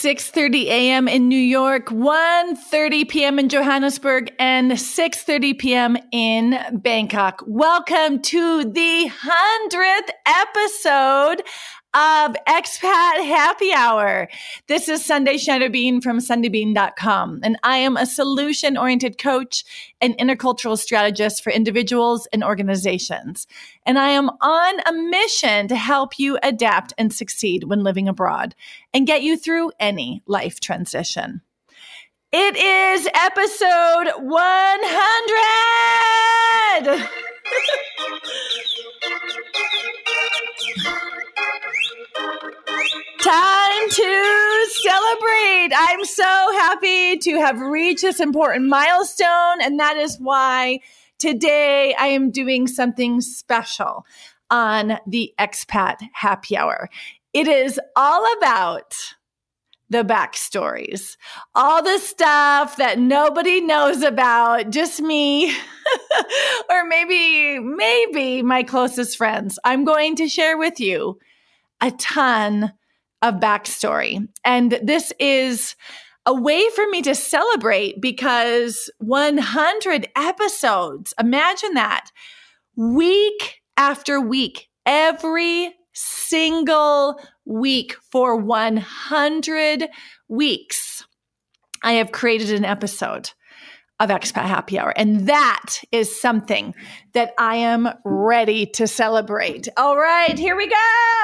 6:30 a.m. in New York, 1:30 p.m. in Johannesburg, and 6:30 p.m. in Bangkok. Welcome to the 100th episode of Expat Happy Hour. This is Sunday Schneider-Bean from SundayBean.com, and I am a solution-oriented coach and intercultural strategist for individuals and organizations. And I am on a mission to help you adapt and succeed when living abroad and get you through any life transition. It is episode 100! Time to celebrate. I'm so happy to have reached this important milestone, and that is why today I am doing something special on the Expat Happy Hour. It is all about the backstories, all the stuff that nobody knows about, just me, or maybe my closest friends. I'm going to share with you a ton of backstory. And this is a way for me to celebrate because 100 episodes, imagine that, week after week, every single week for 100 weeks, I have created an episode of Expat Happy Hour. And that is something that I am ready to celebrate. All right, here we go.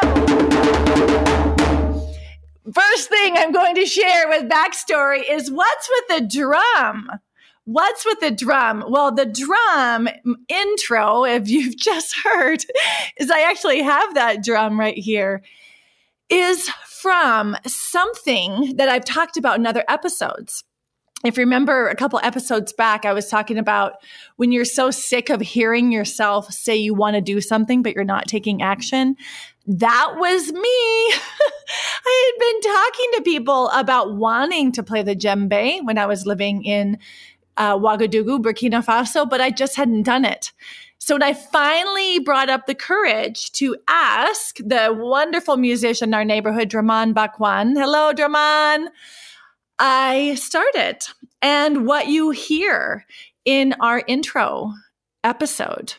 First thing I'm going to share with backstory is what's with the drum? What's with the drum? Well, the drum intro, if you've just heard, is I actually have that drum right here, is from something that I've talked about in other episodes. If you remember a couple episodes back, I was talking about when you're so sick of hearing yourself say you want to do something, but you're not taking action. That was me. I had been talking to people about wanting to play the djembe when I was living in Ouagadougou, Burkina Faso, but I just hadn't done it. So when I finally brought up the courage to ask the wonderful musician in our neighborhood, Draman Bakwan, hello, Draman, I started. And what you hear in our intro episode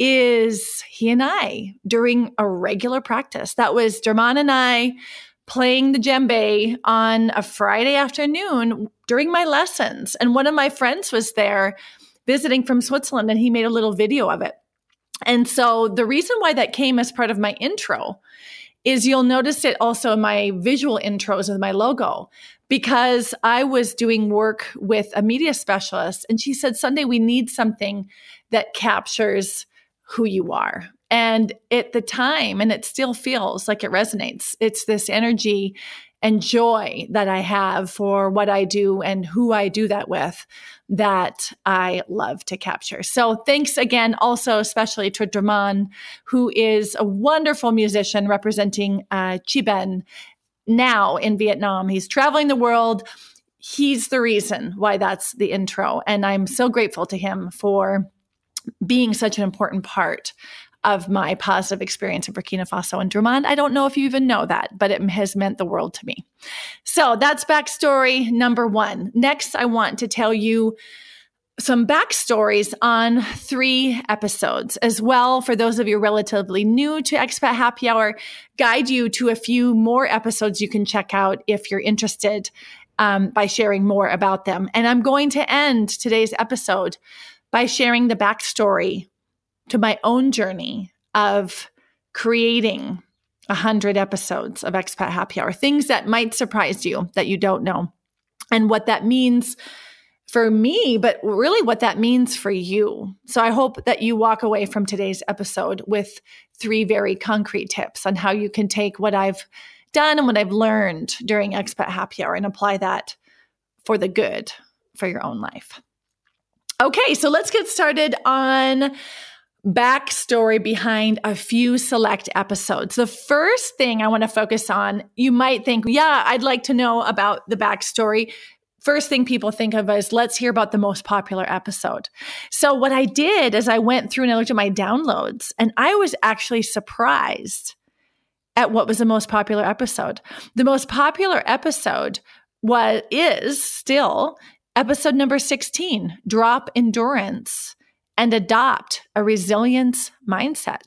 is he and I during a regular practice. That was Draman and I playing the djembe on a Friday afternoon during my lessons. And one of my friends was there visiting from Switzerland, and he made a little video of it. And so the reason why that came as part of my intro is you'll notice it also in my visual intros with my logo, because I was doing work with a media specialist, and she said, Sunday, we need something that captures who you are. And at the time, and it still feels like it resonates, it's this energy and joy that I have for what I do and who I do that with that I love to capture. So thanks again, also especially to Draman, who is a wonderful musician representing Chiben now in Vietnam. He's traveling the world. He's the reason why that's the intro. And I'm so grateful to him for being such an important part of my positive experience in Burkina Faso. And Draman, I don't know if you even know that, but it has meant the world to me. So that's backstory number one. Next, I want to tell you some backstories on 3 episodes as well. For those of you relatively new to Expat Happy Hour, guide you to a few more episodes you can check out if you're interested by sharing more about them. And I'm going to end today's episode by sharing the backstory to my own journey of creating 100 episodes of Expat Happy Hour, things that might surprise you that you don't know, and what that means for me, but really what that means for you. So I hope that you walk away from today's episode with 3 very concrete tips on how you can take what I've done and what I've learned during Expat Happy Hour and apply that for the good for your own life. Okay, so let's get started on backstory behind a few select episodes. The first thing I want to focus on, you might think, yeah, I'd like to know about the backstory. First thing people think of is, let's hear about the most popular episode. So what I did is I went through and I looked at my downloads, and I was actually surprised at what was the most popular episode. The most popular episode is still episode number 16, Drop Endurance and Adopt a Resilience Mindset.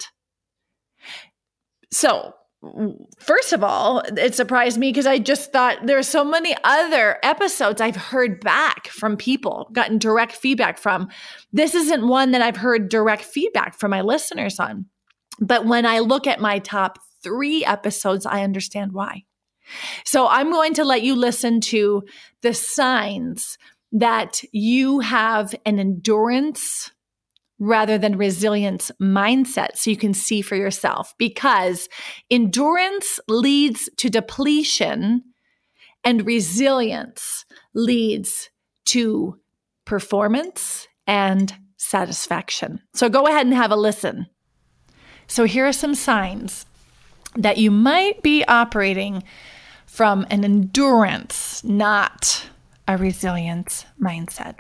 So, first of all, it surprised me because I just thought there's so many other episodes I've heard back from people, gotten direct feedback from. This isn't one that I've heard direct feedback from my listeners on. But when I look at my top 3 episodes, I understand why. So I'm going to let you listen to the signs that you have an endurance rather than resilience mindset so you can see for yourself, because endurance leads to depletion and resilience leads to performance and satisfaction. So go ahead and have a listen. So here are some signs that you might be operating from an endurance, not a resilience mindset.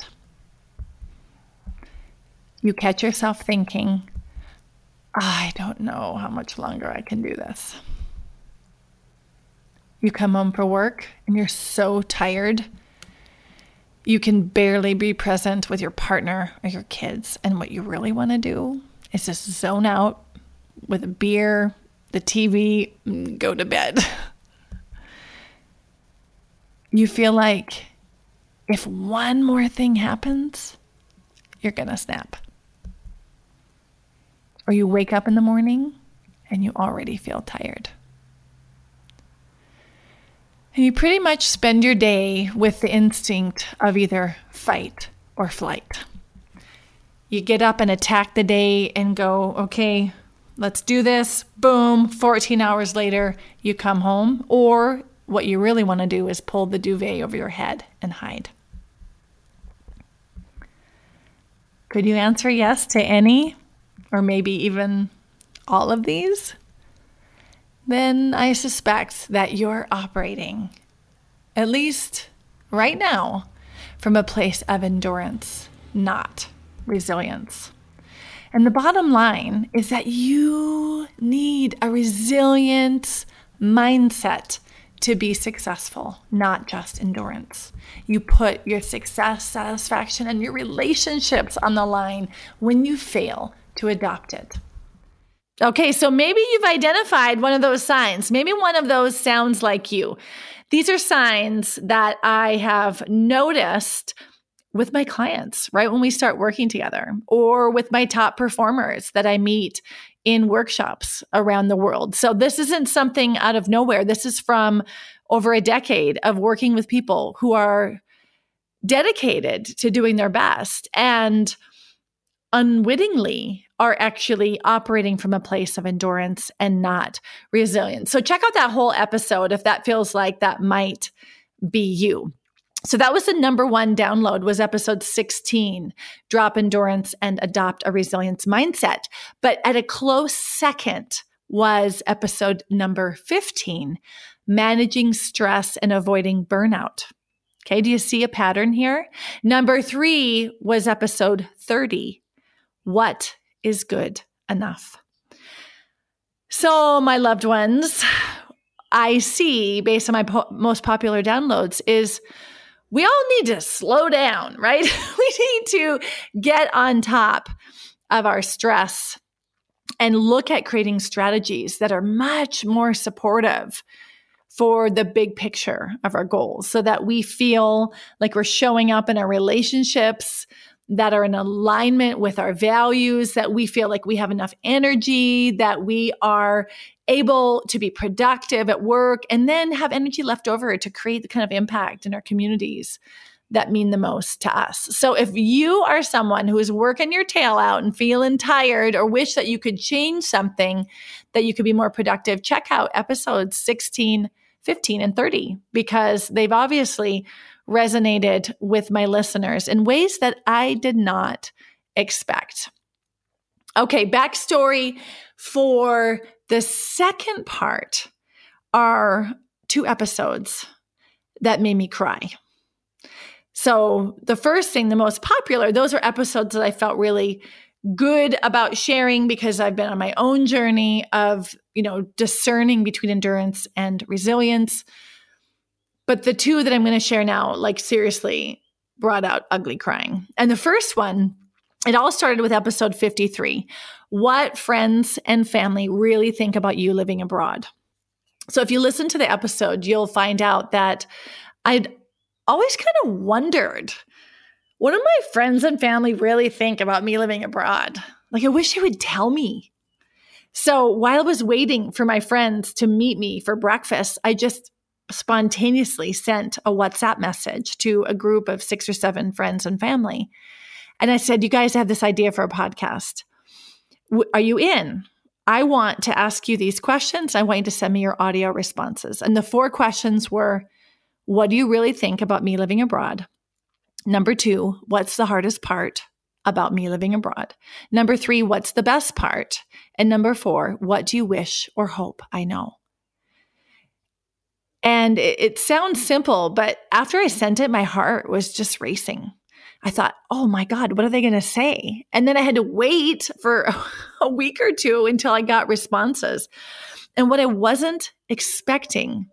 You catch yourself thinking, I don't know how much longer I can do this. You come home from work and you're so tired, you can barely be present with your partner or your kids. And what you really want to do is just zone out with a beer, the TV, and go to bed. You feel like if one more thing happens, you're going to snap. Or you wake up in the morning and you already feel tired. And you pretty much spend your day with the instinct of either fight or flight. You get up and attack the day and go, okay, let's do this. Boom, 14 hours later, you come home. Or what you really want to do is pull the duvet over your head and hide. Could you answer yes to any, or maybe even all of these? Then I suspect that you're operating, at least right now, from a place of endurance, not resilience. And the bottom line is that you need a resilient mindset to be successful, not just endurance. You put your success, satisfaction, and your relationships on the line when you fail to adopt it. Okay, so maybe you've identified one of those signs. Maybe one of those sounds like you. These are signs that I have noticed with my clients, right when we start working together, or with my top performers that I meet in workshops around the world. So this isn't something out of nowhere. This is from over a decade of working with people who are dedicated to doing their best and unwittingly are actually operating from a place of endurance and not resilience. So check out that whole episode if that feels like that might be you. So that was the number 1 download, was episode 16, Drop Endurance and Adopt a Resilience Mindset. But at a close second was episode number 15, Managing Stress and Avoiding Burnout. Okay, do you see a pattern here? Number 3 was episode 30, What is Good Enough? So my loved ones, I see based on my most popular downloads is we all need to slow down, right? We need to get on top of our stress and look at creating strategies that are much more supportive for the big picture of our goals so that we feel like we're showing up in our relationships that are in alignment with our values, that we feel like we have enough energy, that we are able to be productive at work, and then have energy left over to create the kind of impact in our communities that mean the most to us. So if you are someone who is working your tail out and feeling tired or wish that you could change something, that you could be more productive, check out episodes 16, 15, and 30, because they've obviously resonated with my listeners in ways that I did not expect. Okay, backstory for the second part are 2 episodes that made me cry. So the first thing, the most popular, those are episodes that I felt really good about sharing because I've been on my own journey of, discerning between endurance and resilience. But the two that I'm going to share now, like seriously, brought out ugly crying. And the first one, it all started with episode 53, what friends and family really think about you living abroad. So if you listen to the episode, you'll find out that I'd always kind of wondered, what do my friends and family really think about me living abroad? Like, I wish they would tell me. So while I was waiting for my friends to meet me for breakfast, I just spontaneously sent a WhatsApp message to a group of 6 or 7 friends and family. And I said, you guys have this idea for a podcast. Are you in? I want to ask you these questions. I want you to send me your audio responses. And the 4 questions were, what do you really think about me living abroad? Number 2, what's the hardest part about me living abroad? Number 3, what's the best part? And number 4, what do you wish or hope I know? And it sounds simple, but after I sent it, my heart was just racing. I thought, oh my God, what are they going to say? And then I had to wait for a week or 2 until I got responses. And what I wasn't expecting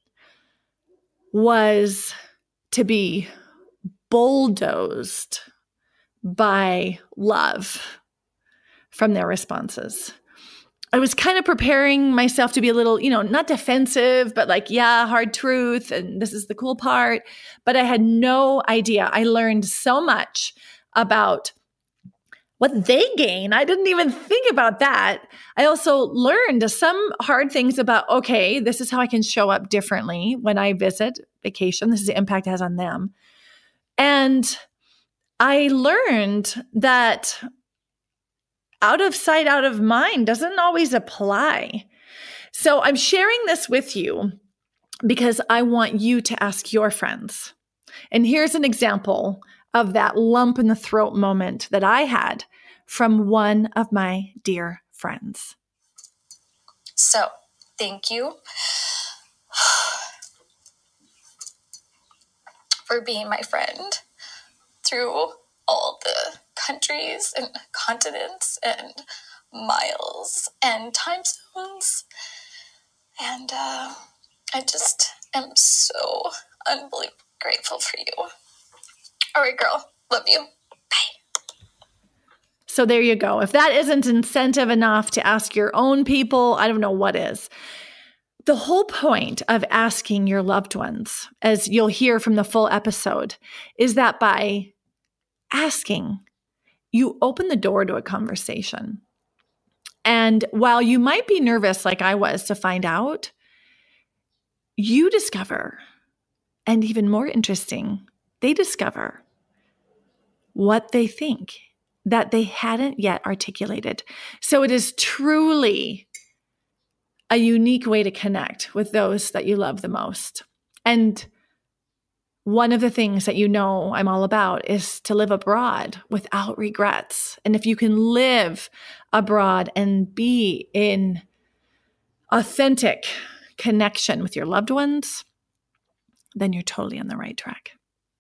was to be bulldozed by love from their responses. I was kind of preparing myself to be a little, not defensive, but like, yeah, hard truth. And this is the cool part. But I had no idea. I learned so much about what they gain. I didn't even think about that. I also learned some hard things about, okay, this is how I can show up differently when I visit vacation. This is the impact it has on them. And I learned that out of sight, out of mind doesn't always apply. So I'm sharing this with you because I want you to ask your friends. And here's an example of that lump in the throat moment that I had from one of my dear friends. So, thank you for being my friend through all the countries and continents and miles and time zones. And I just am so unbelievably grateful for you. All right, girl. Love you. Bye. So there you go. If that isn't incentive enough to ask your own people, I don't know what is. The whole point of asking your loved ones, as you'll hear from the full episode, is that by asking, you open the door to a conversation. And while you might be nervous like I was to find out, you discover, and even more interesting, they discover what they think that they hadn't yet articulated. So it is truly a unique way to connect with those that you love the most. And one of the things that I'm all about is to live abroad without regrets. And if you can live abroad and be in authentic connection with your loved ones, then you're totally on the right track.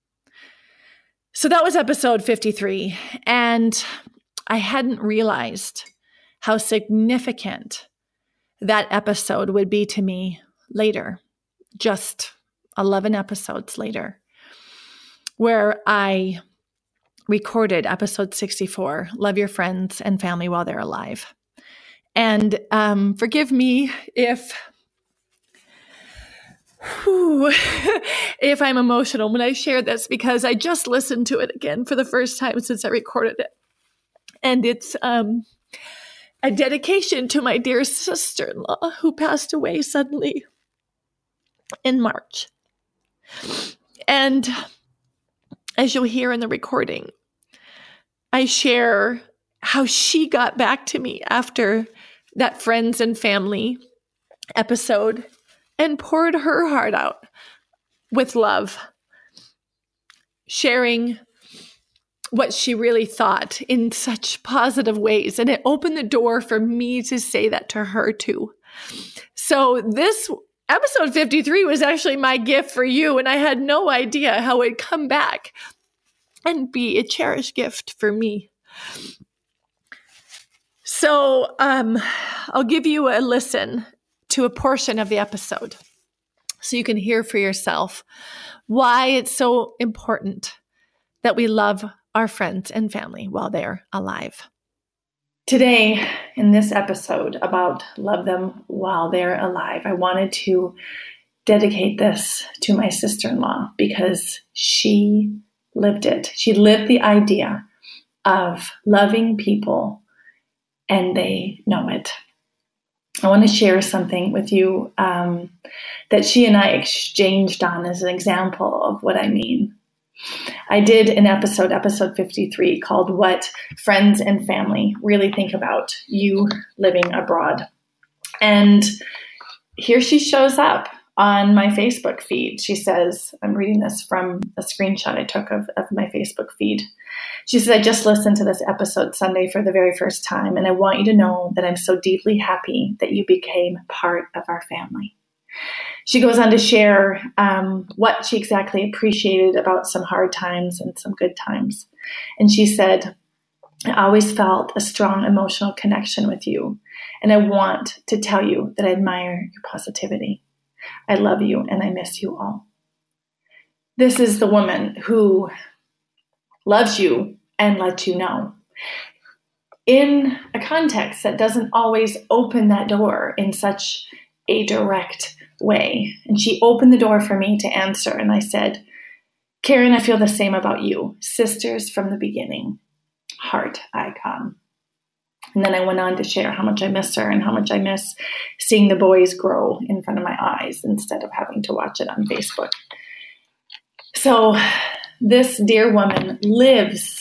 So that was episode 53. And I hadn't realized how significant that episode would be to me later, just 11 episodes later, where I recorded episode 64, Love Your Friends and Family While They're Alive. And forgive me if I'm emotional when I share this, because I just listened to it again for the first time since I recorded it. And it's a dedication to my dear sister-in-law who passed away suddenly in March. And as you'll hear in the recording, I share how she got back to me after that friends and family episode and poured her heart out with love, sharing what she really thought in such positive ways. And it opened the door for me to say that to her too. So this episode 53 was actually my gift for you, and I had no idea how it'd come back and be a cherished gift for me. So I'll give you a listen to a portion of the episode so you can hear for yourself why it's so important that we love our friends and family while they're alive. Today, in this episode about love them while they're alive, I wanted to dedicate this to my sister-in-law because she lived it. She lived the idea of loving people and they know it. I want to share something with you that she and I exchanged on as an example of what I mean. I did an episode 53, called What Friends and Family Really Think About You Living Abroad. And here she shows up on my Facebook feed. She says, I'm reading this from a screenshot I took of my Facebook feed. She says, I just listened to this episode Sunday for the very first time, and I want you to know that I'm so deeply happy that you became part of our family. She goes on to share what she exactly appreciated about some hard times and some good times. And she said, I always felt a strong emotional connection with you, and I want to tell you that I admire your positivity. I love you and I miss you all. This is the woman who loves you and lets you know in a context that doesn't always open that door in such a direct way. And she opened the door for me to answer. And I said, Karen, I feel the same about you. Sisters from the beginning, heart icon. And then I went on to share how much I miss her and how much I miss seeing the boys grow in front of my eyes instead of having to watch it on Facebook. So this dear woman lives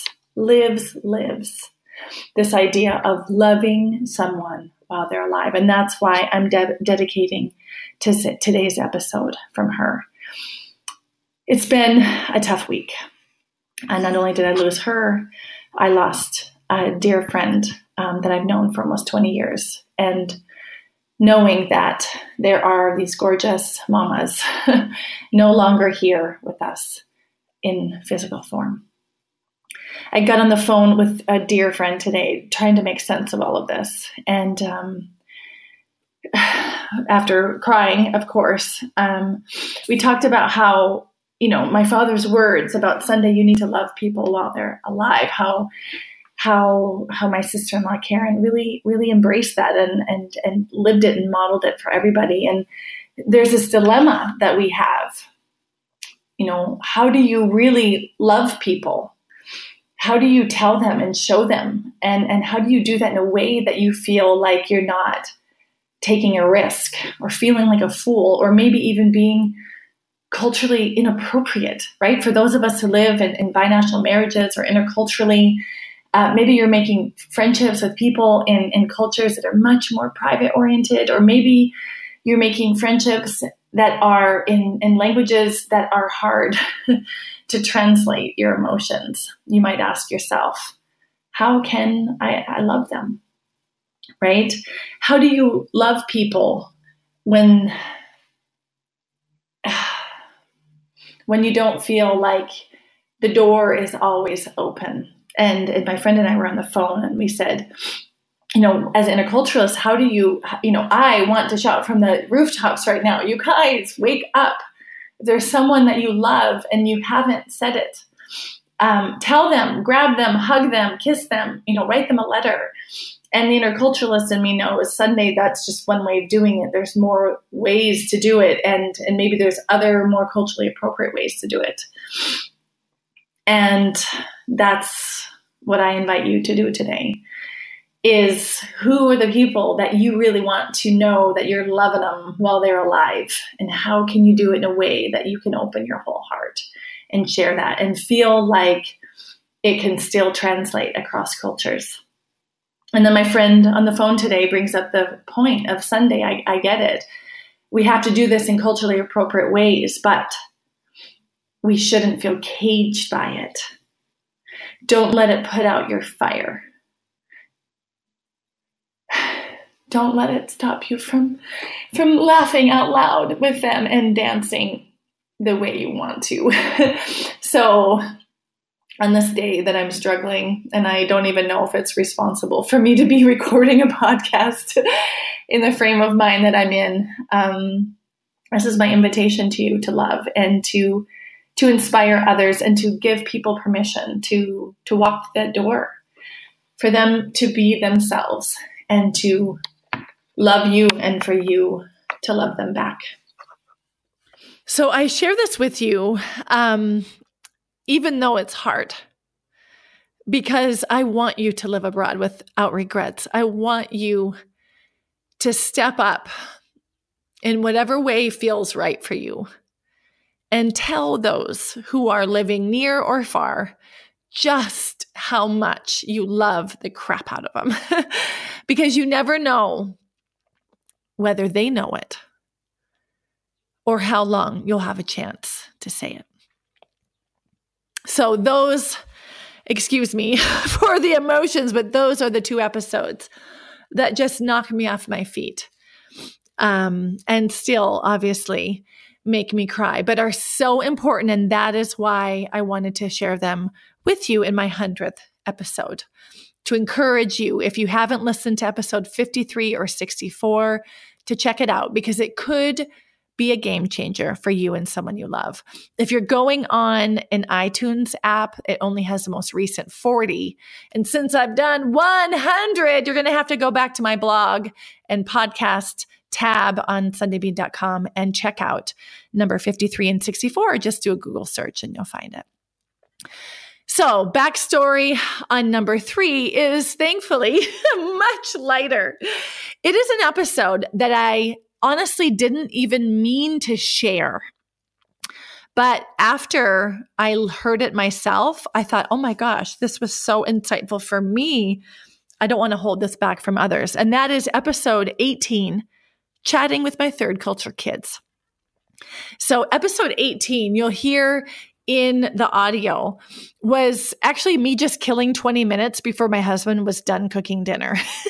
this idea of loving someone while they're alive. And that's why I'm dedicating to today's episode from her. It's been a tough week. And not only did I lose her, I lost a dear friend that I've known for almost 20 years. And knowing that there are these gorgeous mamas no longer here with us in physical form. I got on the phone with a dear friend today trying to make sense of all of this. And after crying, of course, we talked about how, my father's words about Sunday, you need to love people while they're alive, how my sister-in-law Karen really embraced that and lived it and modeled it for everybody. And there's this dilemma that we have. How do you really love people? How do you tell them and show them? And how do you do that in a way that you feel like you're not taking a risk or feeling like a fool or maybe even being culturally inappropriate, right? For those of us who live in binational marriages or interculturally, maybe you're making friendships with people in cultures that are much more private oriented, or maybe you're making friendships that are in languages that are hard to translate your emotions. You might ask yourself, how can I love them, right? How do you love people when you don't feel like the door is always open? And my friend and I were on the phone and we said, as interculturalists, how do you, I want to shout from the rooftops right now, you guys, wake up. If there's someone that you love and you haven't said it, tell them, grab them, hug them, kiss them, write them a letter. And the interculturalist in me knows Sunday, that's just one way of doing it. There's more ways to do it. And maybe there's other more culturally appropriate ways to do it. And that's what I invite you to do today, is who are the people that you really want to know that you're loving them while they're alive? And how can you do it in a way that you can open your whole heart and share that and feel like it can still translate across cultures? And then my friend on the phone today brings up the point of Sunday. I get it. We have to do this in culturally appropriate ways, but we shouldn't feel caged by it. Don't let it put out your fire. Don't let it stop you from laughing out loud with them and dancing the way you want to. So on this day that I'm struggling, and I don't even know if it's responsible for me to be recording a podcast in the frame of mind that I'm in. This is my invitation to you to love and to inspire others and to give people permission to walk that door, for them to be themselves and to love you and for you to love them back. So I share this with you, even though it's hard, because I want you to live abroad without regrets. I want you to step up in whatever way feels right for you and tell those who are living near or far just how much you love the crap out of them, because you never know whether they know it or how long you'll have a chance to say it. So those, excuse me for the emotions, but those are the 2 episodes that just knock me off my feet, and still obviously make me cry, but are so important. And that is why I wanted to share them with you in my 100th episode, to encourage you, if you haven't listened to episode 53 or 64, to check it out, because it could be a game changer for you and someone you love. If you're going on an iTunes app, it only has the most recent 40. And since I've done 100, you're going to have to go back to my blog and podcast tab on sundaybean.com and check out number 53 and 64. Just do a Google search and you'll find it. So backstory on number 3 is thankfully much lighter. It is an episode that I honestly didn't even mean to share. But after I heard it myself, I thought, oh my gosh, this was so insightful for me. I don't want to hold this back from others. And that is episode 18, Chatting with My Third Culture Kids. So episode 18, you'll hear in the audio, was actually me just killing 20 minutes before my husband was done cooking dinner.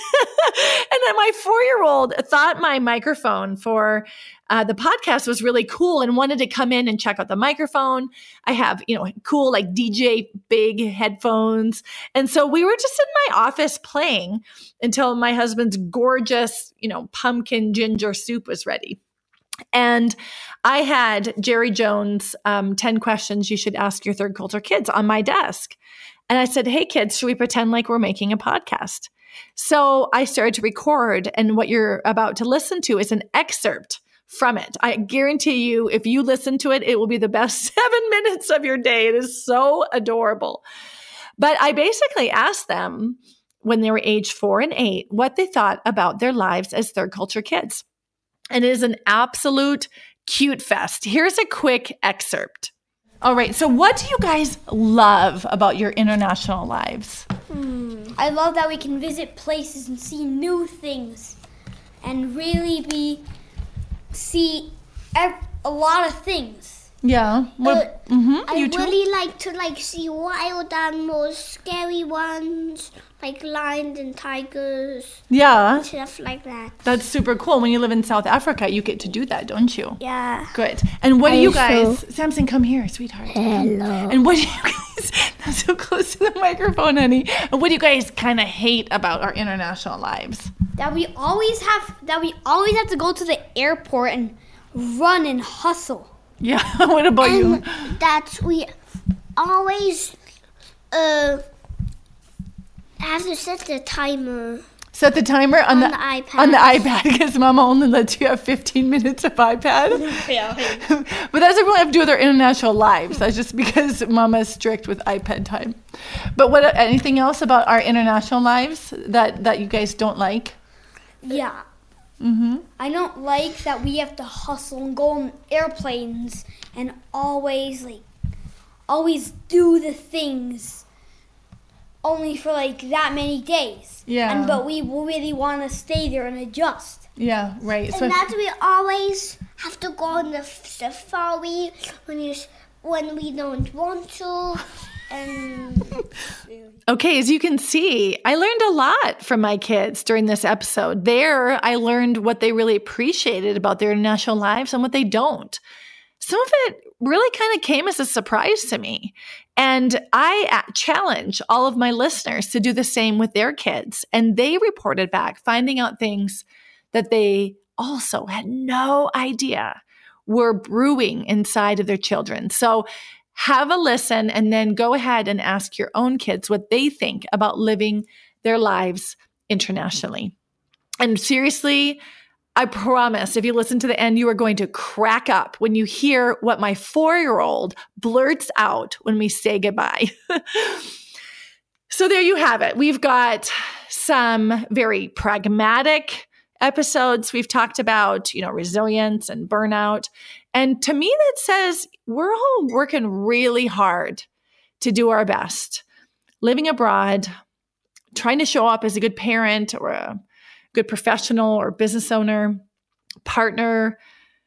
And then my 4-year-old thought my microphone for the podcast was really cool and wanted to come in and check out the microphone. I have, cool like DJ big headphones. And so we were just in my office playing until my husband's gorgeous, pumpkin ginger soup was ready. And I had Jerry Jones' 10 questions you should ask your third culture kids on my desk. And I said, hey kids, should we pretend like we're making a podcast? So I started to record, and what you're about to listen to is an excerpt from it. I guarantee you, if you listen to it, it will be the best 7 minutes of your day. It is so adorable. But I basically asked them when they were age 4 and 8, what they thought about their lives as third culture kids. And it is an absolute cute fest. Here's a quick excerpt. All right. So what do you guys love about your international lives? I love that we can visit places and see new things and really see a lot of things. Yeah. I really like to see wild animals, scary ones, like lions and tigers. Yeah. Stuff like that. That's super cool. When you live in South Africa, you get to do that, don't you? Yeah. Good. And what do you guys... Samson, come here, sweetheart. Hello. And what do you guys... Not so close to the microphone, honey. And what do you guys kind of hate about our international lives? That we always have to go to the airport and run and hustle. Yeah. What about you? That we always have to set the timer. Set the timer on the iPad. On the iPad, because Mama only lets you have 15 minutes of iPad. Yeah. But that doesn't really have to do with our international lives. That's just because Mama is strict with iPad time. But anything else about our international lives that you guys don't like? Yeah. Mm-hmm. I don't like that we have to hustle and go on airplanes and always do the things only for that many days. Yeah. But we really want to stay there and adjust. Yeah, right. And that we always have to go on the safari when we don't want to. Okay, as you can see, I learned a lot from my kids during this episode. There, I learned what they really appreciated about their international lives and what they don't. Some of it really kind of came as a surprise to me. And I challenge all of my listeners to do the same with their kids. And they reported back, finding out things that they also had no idea were brewing inside of their children. So have a listen and then go ahead and ask your own kids what they think about living their lives internationally. And seriously, I promise if you listen to the end, you are going to crack up when you hear what my 4-year-old blurts out when we say goodbye. So there you have it. We've got some very pragmatic episodes. We've talked about, resilience and burnout. And to me, that says we're all working really hard to do our best, living abroad, trying to show up as a good parent or a good professional or business owner, partner,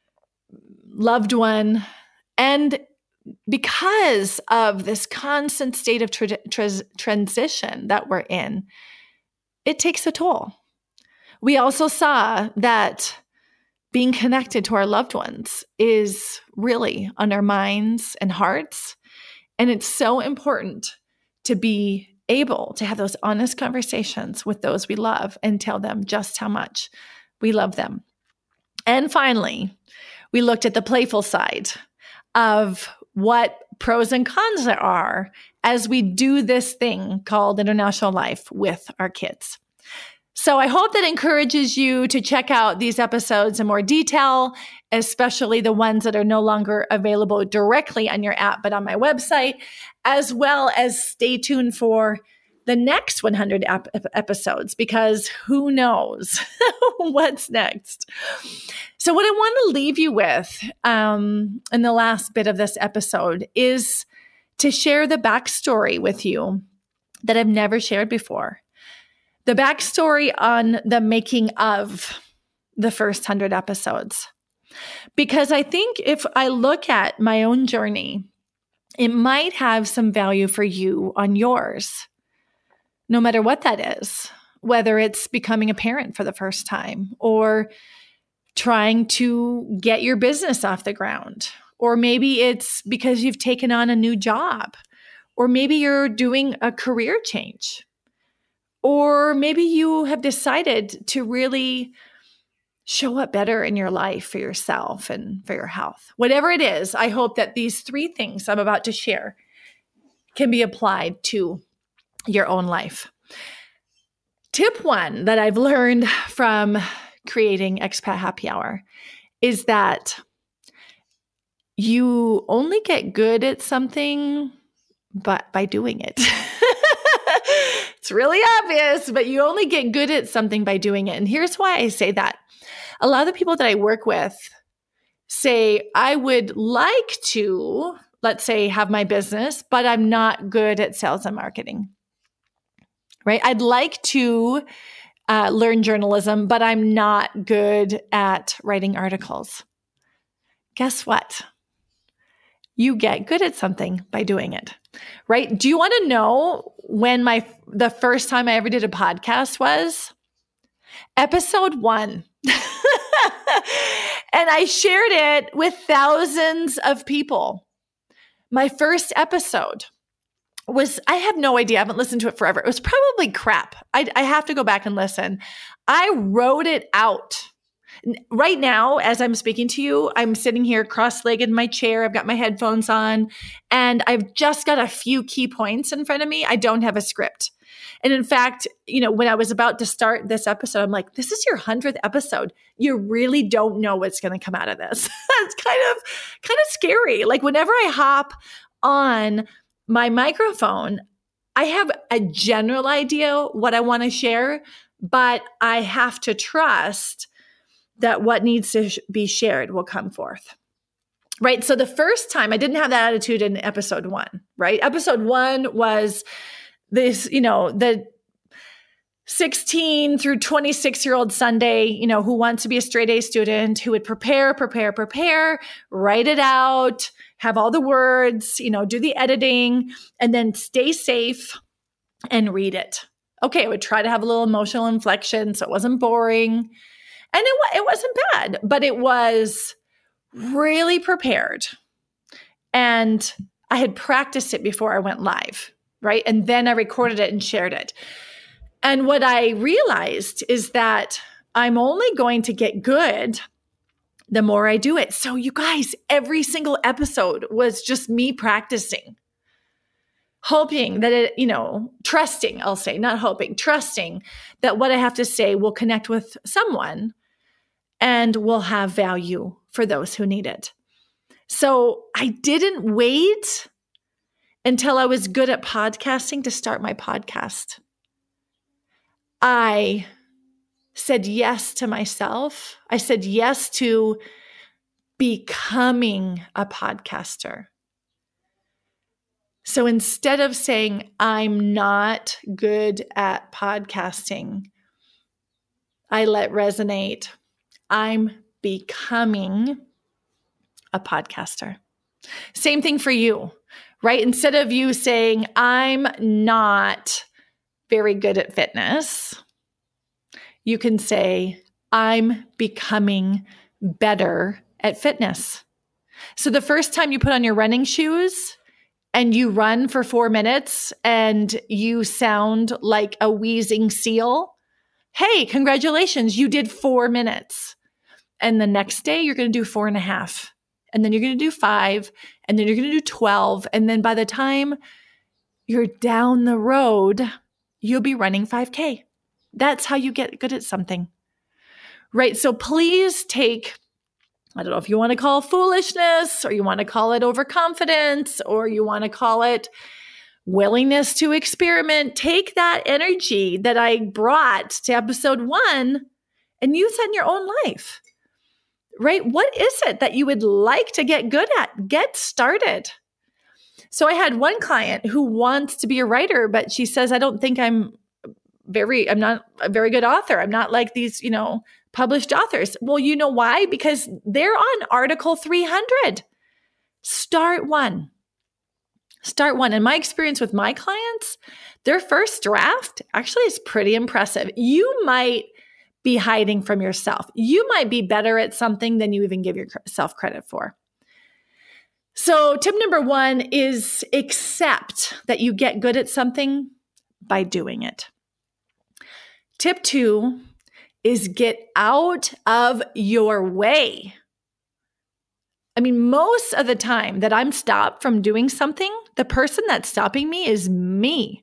loved one. And because of this constant state of transition that we're in, it takes a toll. We also saw that being connected to our loved ones is really on our minds and hearts. And it's so important to be able to have those honest conversations with those we love and tell them just how much we love them. And finally, we looked at the playful side of what pros and cons there are as we do this thing called international life with our kids. So I hope that encourages you to check out these episodes in more detail, especially the ones that are no longer available directly on your app, but on my website, as well as stay tuned for the next 100 episodes, because who knows what's next. So what I want to leave you with in the last bit of this episode is to share the backstory with you that I've never shared before. The backstory on the making of the first 100 episodes. Because I think if I look at my own journey, it might have some value for you on yours, no matter what that is, whether it's becoming a parent for the first time or trying to get your business off the ground, or maybe it's because you've taken on a new job, or maybe you're doing a career change. Or maybe you have decided to really show up better in your life for yourself and for your health. Whatever it is, I hope that these 3 things I'm about to share can be applied to your own life. Tip 1 that I've learned from creating Expat Happy Hour is that you only get good at something but by doing it. It's really obvious, but you only get good at something by doing it. And here's why I say that. A lot of the people that I work with say, I would like to, let's say, have my business, but I'm not good at sales and marketing, right? I'd like to learn journalism, but I'm not good at writing articles. Guess what? You get good at something by doing it, right? Do you want to know when the first time I ever did a podcast was? Episode 1. And I shared it with thousands of people. My first episode was, I have no idea. I haven't listened to it forever. It was probably crap. I have to go back and listen. I wrote it out. Right now, as I'm speaking to you, I'm sitting here cross-legged in my chair. I've got my headphones on, and I've just got a few key points in front of me. I don't have a script. And in fact, when I was about to start this episode, I'm like, this is your 100th episode. You really don't know what's going to come out of this. It's kind of scary. Like whenever I hop on my microphone, I have a general idea what I want to share, but I have to trust that what needs to be shared will come forth, right? So the first time I didn't have that attitude in episode 1, right? Episode 1 was this, the 16 through 26-year-old Sunday, who wants to be a straight A student, who would prepare, write it out, have all the words, do the editing, and then stay safe and read it. Okay, I would try to have a little emotional inflection so it wasn't boring. And it wasn't bad, but it was really prepared. And I had practiced it before I went live, right? And then I recorded it and shared it. And what I realized is that I'm only going to get good the more I do it. So you guys, every single episode was just me practicing, hoping that it, trusting, I'll say, not hoping, trusting that what I have to say will connect with someone and will have value for those who need it. So I didn't wait until I was good at podcasting to start my podcast. I said yes to myself. I said yes to becoming a podcaster. So instead of saying, I'm not good at podcasting, I let resonate, I'm becoming a podcaster. Same thing for you, right? Instead of you saying, I'm not very good at fitness, you can say, I'm becoming better at fitness. So the first time you put on your running shoes and you run for 4 minutes and you sound like a wheezing seal, hey, congratulations, you did 4 minutes. And the next day you're going to do 4.5. And then you're going to do 5. And then you're going to do 12. And then by the time you're down the road, you'll be running 5K. That's how you get good at something, right? So please take, I don't know if you want to call it foolishness or you want to call it overconfidence or you want to call it willingness to experiment. Take that energy that I brought to episode 1 and use it in your own life, right? What is it that you would like to get good at? Get started. So I had one client who wants to be a writer, but she says, I don't think I'm not a very good author. I'm not like these, published authors. Well, you know why? Because they're on Article 300. Start one. And my experience with my clients, their first draft actually is pretty impressive. You might be hiding from yourself. You might be better at something than you even give yourself credit for. So tip number 1 is accept that you get good at something by doing it. Tip 2 is get out of your way. I mean, most of the time that I'm stopped from doing something, the person that's stopping me is me.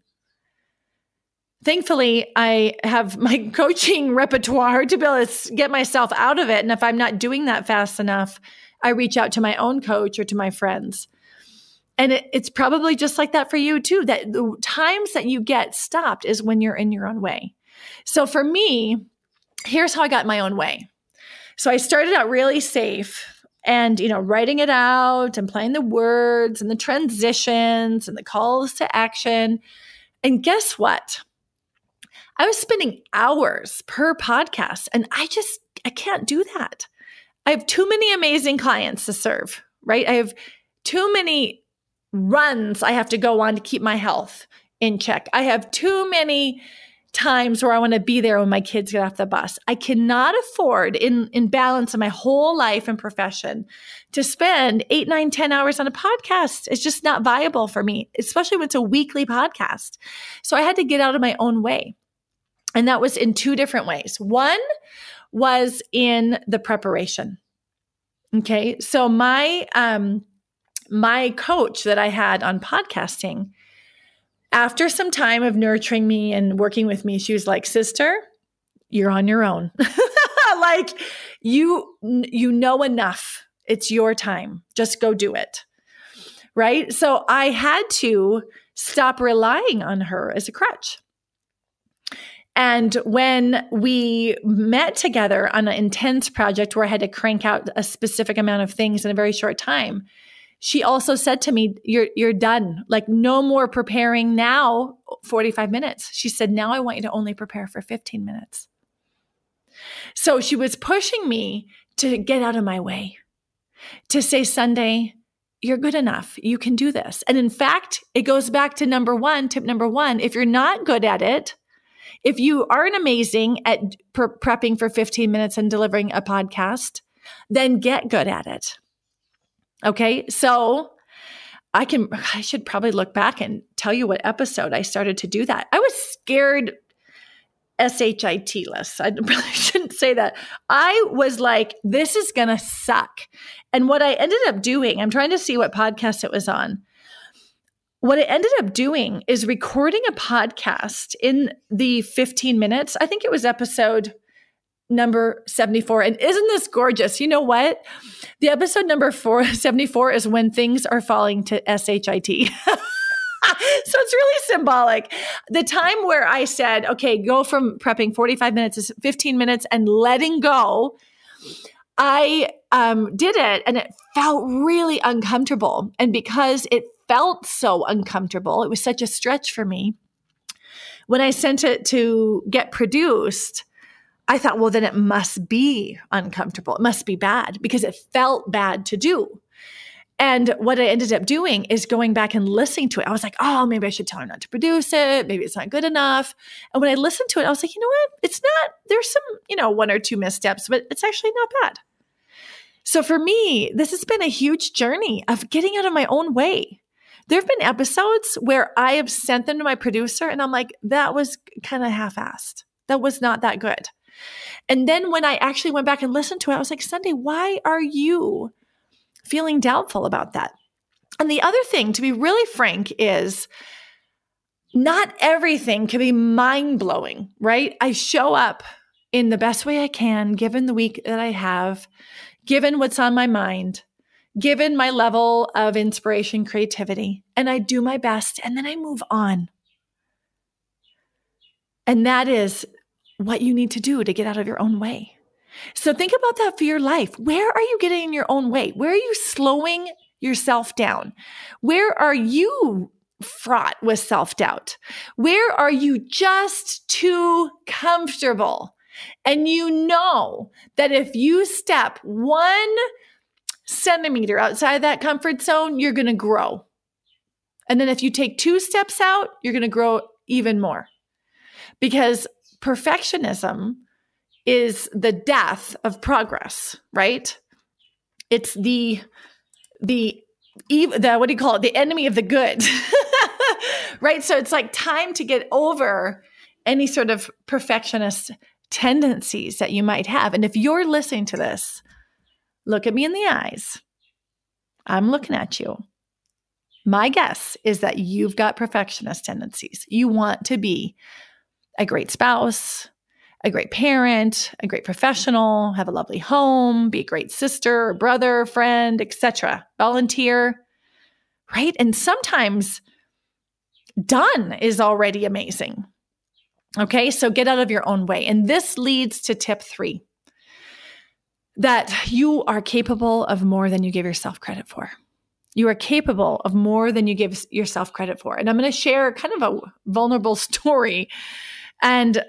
Thankfully, I have my coaching repertoire to be able to get myself out of it. And if I'm not doing that fast enough, I reach out to my own coach or to my friends. And it's probably just like that for you too, that the times that you get stopped is when you're in your own way. So for me, here's how I got my own way. So I started out really safe and, writing it out and playing the words and the transitions and the calls to action. And guess what? I was spending hours per podcast and I can't do that. I have too many amazing clients to serve, right? I have too many runs I have to go on to keep my health in check. I have too many times where I want to be there when my kids get off the bus. I cannot afford in balance of my whole life and profession to spend 8, 9, 10 hours on a podcast. It's just not viable for me, especially when it's a weekly podcast. So I had to get out of my own way. And that was in 2 different ways. One was in the preparation. Okay. So my coach that I had on podcasting, after some time of nurturing me and working with me, she was like, sister, you're on your own. Like you know enough. It's your time. Just go do it. Right. So I had to stop relying on her as a crutch. And when we met together on an intense project where I had to crank out a specific amount of things in a very short time, she also said to me, you're done. Like no more preparing now 45 minutes. She said, now I want you to only prepare for 15 minutes. So she was pushing me to get out of my way, to say, Sunday, you're good enough. You can do this. And in fact, it goes back to tip number 1. If you're not good at it, if you aren't amazing at prepping for 15 minutes and delivering a podcast, then get good at it. Okay. So I should probably look back and tell you what episode I started to do that. I was scared SHIT-less. I really shouldn't say that. I was like, this is going to suck. And what I ended up doing, I'm trying to see what podcast it was on. What I ended up doing is recording a podcast in the 15 minutes. I think it was episode number 74. And isn't this gorgeous? You know what? The episode number 74 is when things are falling to SHIT. So it's really symbolic. The time where I said, okay, go from prepping 45 minutes to 15 minutes and letting go, I did it and it felt really uncomfortable. And because it felt so uncomfortable, it was such a stretch for me. When I sent it to get produced, I thought, well, then it must be uncomfortable. It must be bad because it felt bad to do. And what I ended up doing is going back and listening to it. I was like, oh, maybe I should tell her not to produce it. Maybe it's not good enough. And when I listened to it, I was like, you know what? It's not, there's some, one or two missteps, but it's actually not bad. So for me, this has been a huge journey of getting out of my own way. There have been episodes where I have sent them to my producer and I'm like, that was kind of half-assed. That was not that good. And then when I actually went back and listened to it, I was like, Sunday, why are you feeling doubtful about that? And the other thing, to be really frank, is not everything can be mind-blowing, right? I show up in the best way I can, given the week that I have, given what's on my mind, given my level of inspiration, creativity, and I do my best, and then I move on. And that is what you need to do to get out of your own way. So think about that for your life. Where are you getting in your own way? Where are you slowing yourself down? Where are you fraught with self-doubt? Where are you just too comfortable? And you know that if you step 1 centimeter outside that comfort zone, you're going to grow. And then if you take 2 steps out, you're going to grow even more. Because perfectionism is the death of progress, right? It's the what do you call it? The enemy of the good, right? So it's like time to get over any sort of perfectionist tendencies that you might have. And if you're listening to this, look at me in the eyes. I'm looking at you. My guess is that you've got perfectionist tendencies. You want to be a great spouse, a great parent, a great professional, have a lovely home, be a great sister or brother, friend, etc. Volunteer, right? And sometimes done is already amazing. Okay, so get out of your own way. And this leads to tip 3, that you are capable of more than you give yourself credit for. You are capable of more than you give yourself credit for. And I'm going to share kind of a vulnerable story. And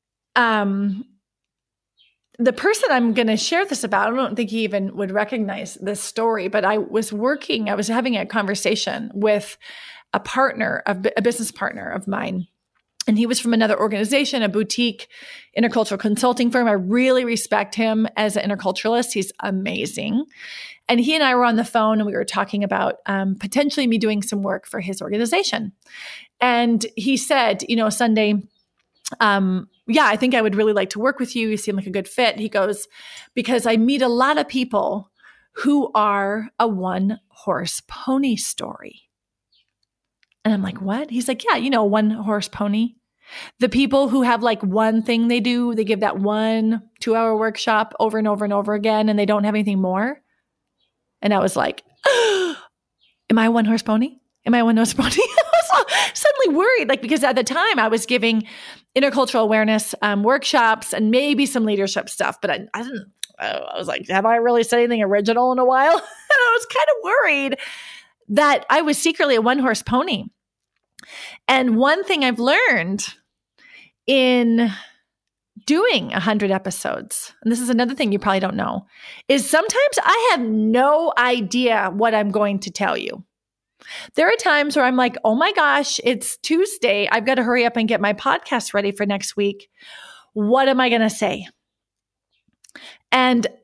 the person I'm going to share this about, I don't think he even would recognize this story, but I was having a conversation with a business partner of mine. And he was from another organization, a boutique intercultural consulting firm. I really respect him as an interculturalist. He's amazing. And he and I were on the phone and we were talking about potentially me doing some work for his organization. And he said, Sunday, I think I would really like to work with you. You seem like a good fit. He goes, because I meet a lot of people who are a one-horse pony story. And I'm like, what? He's like, yeah, one-horse pony. The people who have like one thing they do, they give that 1 2-hour workshop over and over and over again, and they don't have anything more. And I was like, am I a one-horse pony? Am I a one-horse pony? I was suddenly worried, because at the time I was giving intercultural awareness workshops and maybe some leadership stuff, but I was like, have I really said anything original in a while? And I was kind of worried that I was secretly a one-horse pony. And one thing I've learned in doing 100 episodes, and this is another thing you probably don't know, is sometimes I have no idea what I'm going to tell you. There are times where I'm like, oh my gosh, it's Tuesday. I've got to hurry up and get my podcast ready for next week. What am I going to say? And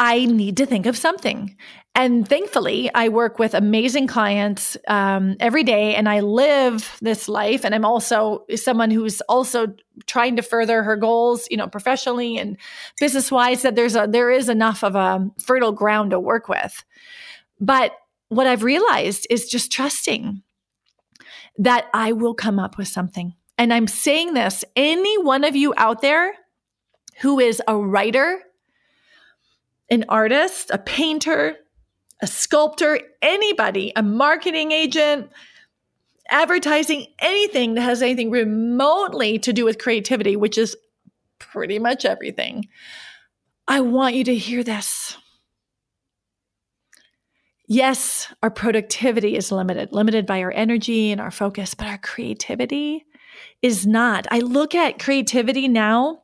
I need to think of something. And thankfully, I work with amazing clients every day, and I live this life. And I'm also someone who's also trying to further her goals, professionally and business-wise, that there is enough of a fertile ground to work with. But what I've realized is just trusting that I will come up with something. And I'm saying this, any one of you out there who is a writer, an artist, a painter, a sculptor, anybody, a marketing agent, advertising, anything that has anything remotely to do with creativity, which is pretty much everything, I want you to hear this. Yes, our productivity is limited by our energy and our focus, but our creativity is not. I look at creativity now,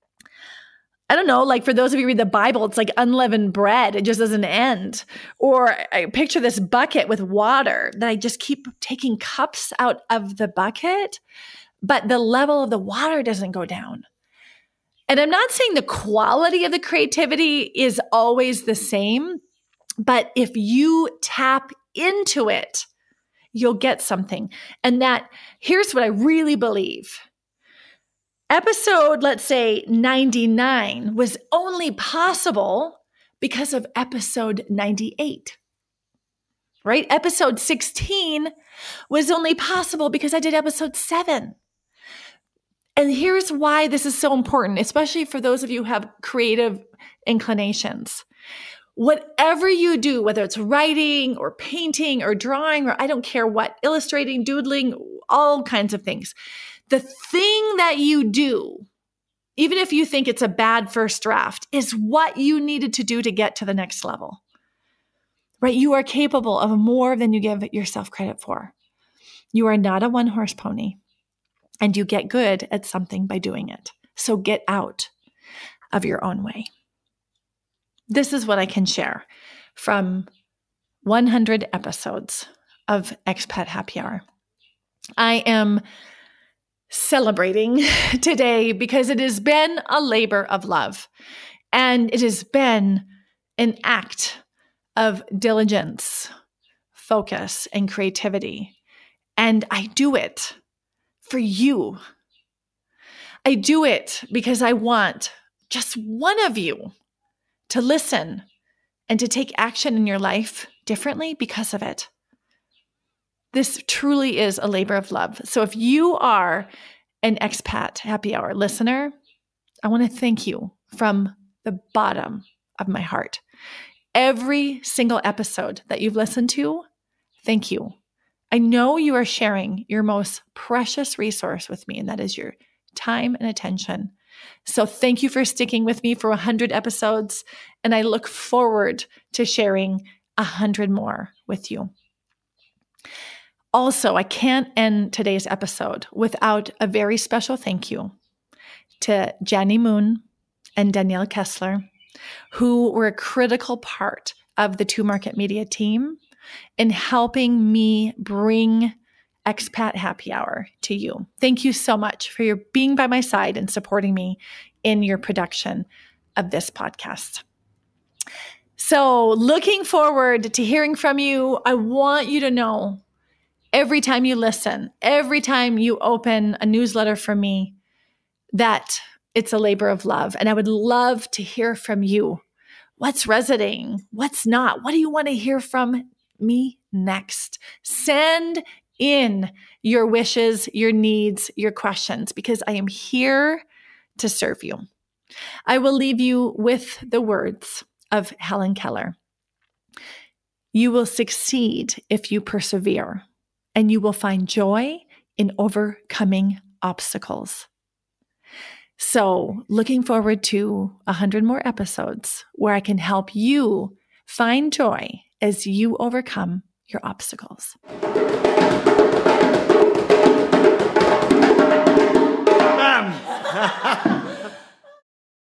I don't know, like for those of you who read the Bible, it's like unleavened bread. It just doesn't end. Or I picture this bucket with water that I just keep taking cups out of the bucket, but the level of the water doesn't go down. And I'm not saying the quality of the creativity is always the same, but if you tap into it, you'll get something. And here's what I really believe. Episode, let's say 99 was only possible because of episode 98, right? Episode 16 was only possible because I did episode 7. And here's why this is so important, especially for those of you who have creative inclinations. Whatever you do, whether it's writing or painting or drawing, or I don't care what, illustrating, doodling, all kinds of things. The thing that you do, even if you think it's a bad first draft, is what you needed to do to get to the next level, right? You are capable of more than you give yourself credit for. You are not a one-horse pony, and you get good at something by doing it. So get out of your own way. This is what I can share from 100 episodes of Expat Happy Hour. I am celebrating today because it has been a labor of love, and it has been an act of diligence, focus, and creativity. And I do it for you. I do it because I want just one of you to listen and to take action in your life differently because of it. This truly is a labor of love. So if you are an Expat Happy Hour listener, I want to thank you from the bottom of my heart. Every single episode that you've listened to, thank you. I know you are sharing your most precious resource with me, and that is your time and attention. So thank you for sticking with me for 100 episodes, and I look forward to sharing 100 more with you. Also, I can't end today's episode without a very special thank you to Jenny Moon and Danielle Kessler, who were a critical part of the Two Market Media team in helping me bring Expat Happy Hour to you. Thank you so much for your being by my side and supporting me in your production of this podcast. So, looking forward to hearing from you. I want you to know every time you listen, every time you open a newsletter from me, that it's a labor of love. And I would love to hear from you. What's resonating? What's not? What do you want to hear from me next? Send in your wishes, your needs, your questions, because I am here to serve you. I will leave you with the words of Helen Keller. You will succeed if you persevere, and you will find joy in overcoming obstacles. So, looking forward to 100 more episodes where I can help you find joy as you overcome your obstacles.